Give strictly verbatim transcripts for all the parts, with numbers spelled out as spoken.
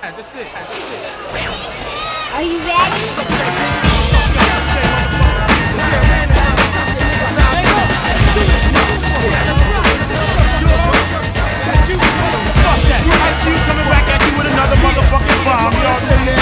That's it. That's it. Are you ready? I see you coming back at you with another motherfucking bomb, y'all.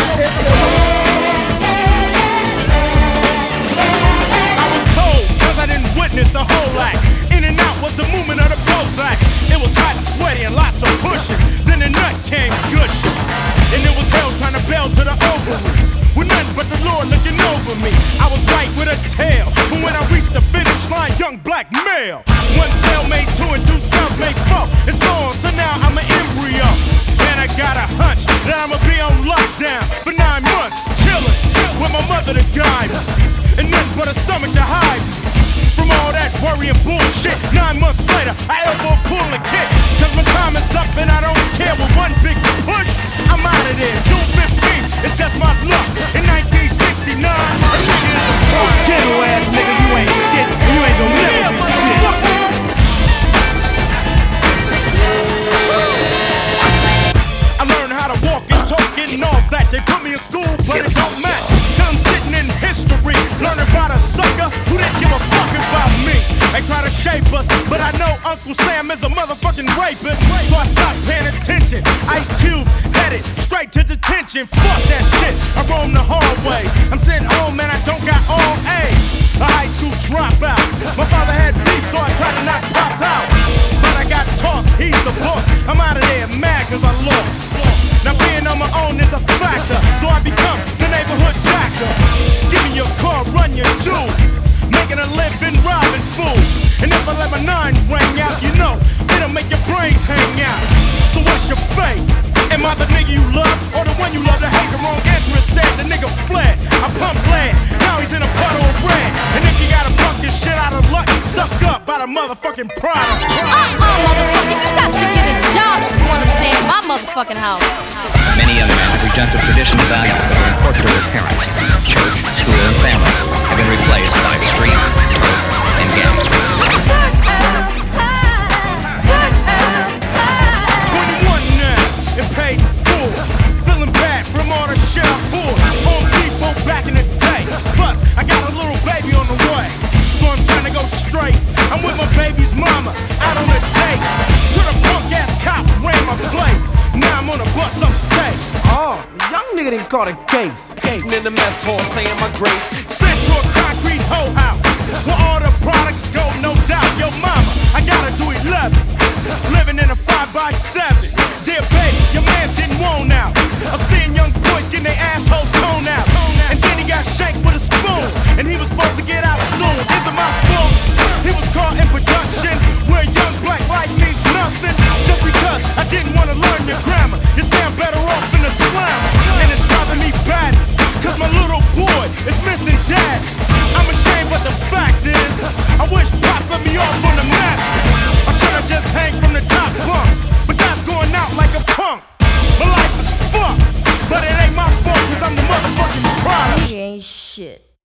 I was told, cause I didn't witness the whole act. In and out was the movement of the Prozac. It was hot and sweaty and lots of pushing. Then the nut came gushing. And it was hell trying to bail to the ovary. With nothing but the Lord looking over me. I was right with a tail. But when I reached the finish line, young black male. One cell made two and two cells made four. And so on, so now I'm an embryo. And I got a hunch that I'ma be on lockdown for nine months. Chillin' with my mother to guide me. And nothing but a stomach to hide me. From all that worry and bullshit. Nine months later, I elbow pull and kick. Cause my time is up and I don't care. With one big push, I'm out of there. June fifteenth, it's just my luck. In nineteen sixty-nine, a nigga is the fuck. Ghetto ass nigga, you ain't shit. You ain't gonna never be shit. I learned how to walk and talk and all that. They put me in school, but it don't matter. Cause I'm sitting in history, learning about a sucker who didn't give a fuck about me. They try to shape us, but I know Uncle Sam is a motherfucking rapist. So I stopped paying attention. Ice Cube headed straight to detention. Fuck that shit, I roam the hallways. I'm sitting home and I don't got all A's. A high school dropout. My father had beef, so I tried to knock Pops out. But I got tossed, he's the boss. I'm out of there mad cause I lost. Now being on my own is a factor, so I become the neighborhood jacker. Give me your car, run your jewels. Making a living, robbing fools. And if I let my nine ring out, you know, it'll make your brains hang out. So what's your fate? Am I the nigga you love, or the one you love to hate? The wrong answer is said, the nigga fled. I pumped lead, now he's in a puddle of red. And if you got a fucking shit out of luck, stuck up by the motherfucking product. Uh-uh, motherfucker, you got to get a job if you wanna stay in my motherfucking house. Many young men have rejected traditional values that are important to their parents. Church, school, and family have been replaced by street, turf, and games. twenty-one now, and paid in full. Feeling bad from all the shit I pulled on people back in the day. Plus, I got a little baby on the way, so I'm trying to go straight. I'm with my baby's mama, out on a date. To the punk ass cop ran my plate. Now I'm on a bus upstate. Oh, young nigga didn't call the case. Sitting in the mess hall saying my grace. Sent to a concrete hoe house where all the products go, no doubt. Yo, mama, I gotta do eleven. Living in a five by seven. Dear baby, your man's